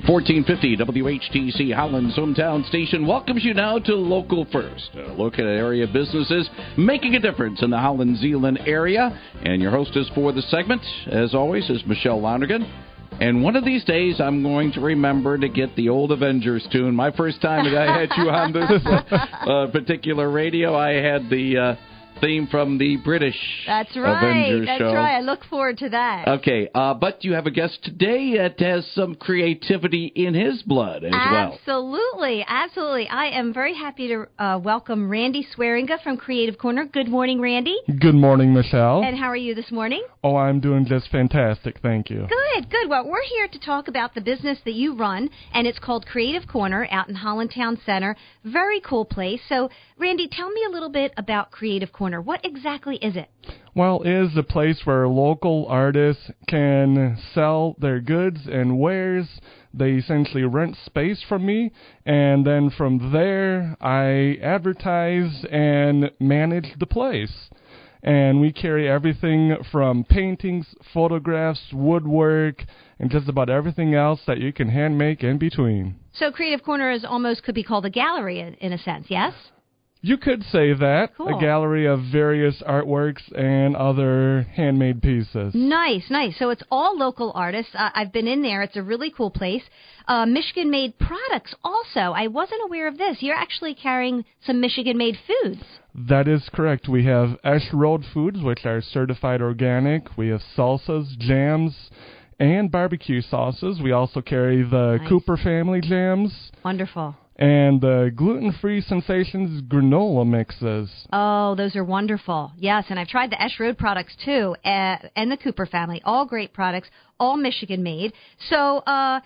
1450 WHTC Holland's hometown station welcomes you now to Local First, a look at area businesses making a difference in the Holland-Zeeland area. And your hostess for the segment, as always, is Michelle Lonergan. And one of these days, I'm going to remember to get the old Avengers tune. My first time that I had you on this particular radio, I had the theme from the British Avengers show. That's right. I look forward to that. Okay, but you have a guest today that has some creativity in his blood as well. Absolutely. I am very happy to welcome Randy Swearinga from Creative Corner. Good morning, Randy. Good morning, Michelle. And how are you this morning? Oh, I'm doing just fantastic, thank you. Good. Well, we're here to talk about the business that you run, and it's called Creative Corner out in Holland Town Center. Very cool place. So, Randy, tell me a little bit about Creative Corner. What exactly is it? Well, it is a place where local artists can sell their goods and wares. They essentially rent space from me, and then from there, I advertise and manage the place. And we carry everything from paintings, photographs, woodwork, and just about everything else that you can hand make in between. So Creative Corner is almost could be called a gallery in a sense, yes? You could say that. Cool. A gallery of various artworks and other handmade pieces. Nice. So it's all local artists. I've been in there. It's a really cool place. Michigan-made products also. I wasn't aware of this. You're actually carrying some Michigan-made foods. That is correct. We have Esch Road Foods, which are certified organic. We have salsas, jams, and barbecue sauces. We also carry the Cooper family jams. Wonderful. And the gluten-free Sensations granola mixes. Oh, those are wonderful. Yes, and I've tried the Esch Road products, too, and the Cooper family. All great products, all Michigan-made. So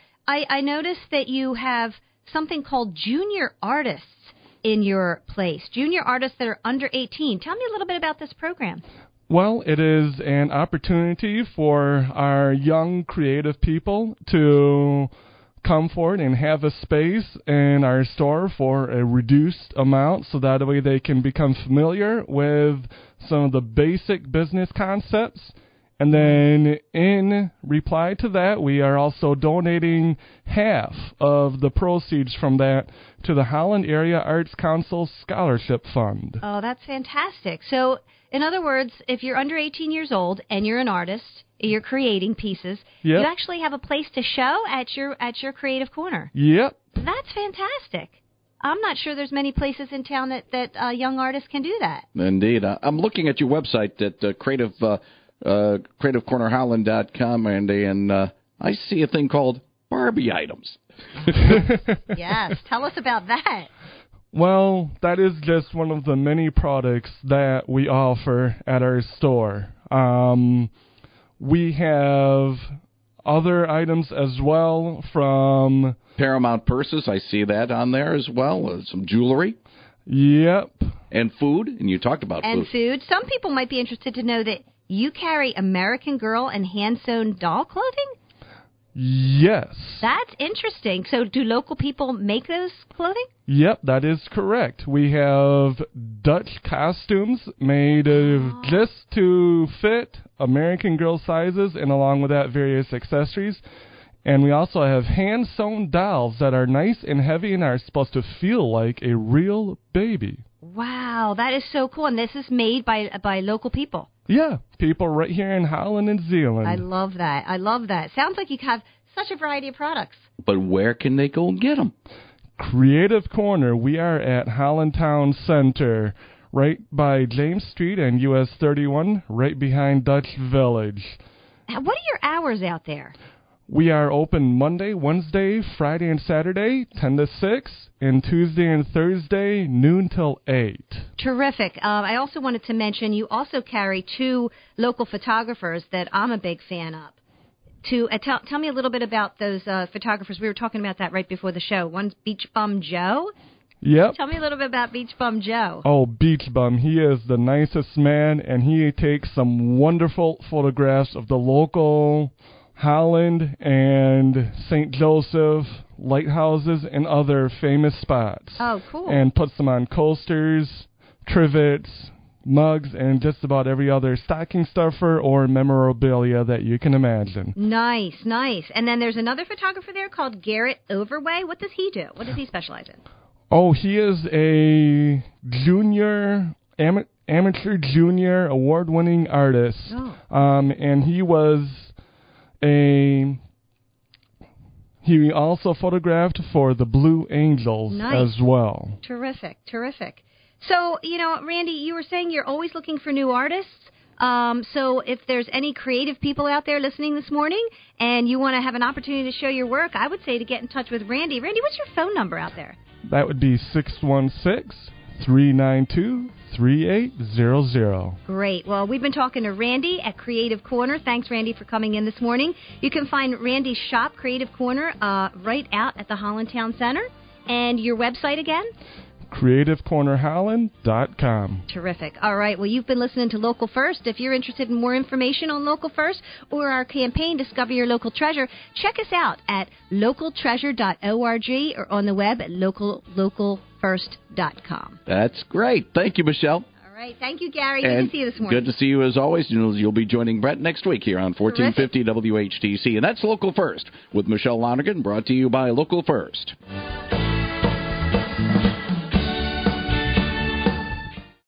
I noticed that you have something called Junior Artists in your place. Junior artists that are under 18. Tell me a little bit about this program. Well, it is an opportunity for our young creative people to come forward and have a space in our store for a reduced amount so that way they can become familiar with some of the basic business concepts. And then in reply to that, we are also donating half of the proceeds from that to the Holland Area Arts Council Scholarship Fund. Oh, that's fantastic. So, in other words, if you're under 18 years old and you're an artist, you're creating pieces, Yep. You actually have a place to show at your Creative Corner. Yep. That's fantastic. I'm not sure there's many places in town that young artists can do that. Indeed. I'm looking at your website at creativecornerholland.com, and I see a thing called Barbie items. Yes. Tell us about that. Well, that is just one of the many products that we offer at our store. We have other items as well from Paramount purses, I see that on there as well. Some jewelry. Yep. And food, and you talked about and food. Some people might be interested to know that you carry American Girl and hand-sewn doll clothing? Yes. That's interesting. So do local people make those clothing? Yep, that is correct. We have Dutch costumes made just to fit American Girl sizes, and along with that, various accessories. And we also have hand-sewn dolls that are nice and heavy and are supposed to feel like a real baby. Wow, that is so cool. And this is made by local people. Yeah, people right here in Holland and Zeeland. I love that. Sounds like you have such a variety of products. But where can they go and get them? Creative Corner. We are at Holland Town Center, right by James Street and US 31, right behind Dutch Village. What are your hours out there? We are open Monday, Wednesday, Friday, and Saturday, 10 to 6, and Tuesday and Thursday, noon till 8. Terrific. I also wanted to mention you also carry two local photographers that I'm a big fan of. Tell me a little bit about those photographers. We were talking about that right before the show. One's Beach Bum Joe. Yep. Tell me a little bit about Beach Bum Joe. Oh, Beach Bum. He is the nicest man, and he takes some wonderful photographs of the local Holland and St. Joseph lighthouses and other famous spots. Oh, cool. And puts them on coasters, trivets, mugs, and just about every other stocking stuffer or memorabilia that you can imagine. Nice, nice. And then there's another photographer there called Garrett Overway. What does he do? What does he specialize in? Oh, he is a junior, amateur junior award-winning artist. Oh. And he also photographed for the Blue Angels as well. Terrific, terrific. So, Randy, you were saying you're always looking for new artists. So if there's any creative people out there listening this morning and you want to have an opportunity to show your work, I would say to get in touch with Randy. Randy, what's your phone number out there? That would be 616-392-3800. Great. Well, we've been talking to Randy at Creative Corner. Thanks, Randy, for coming in this morning. You can find Randy's shop, Creative Corner, right out at the Holland Town Center. And your website again? CreativeCornerHolland.com. Terrific. All right. Well, you've been listening to Local First. If you're interested in more information on Local First or our campaign, Discover Your Local Treasure, check us out at localtreasure.org or on the web at localfirst.com. That's great. Thank you, Michelle. All right. Thank you, Gary. Good to see you this morning. Good to see you as always. You'll be joining Brett next week here on 1450 WHTC. And that's Local First with Michelle Lonergan, brought to you by Local First.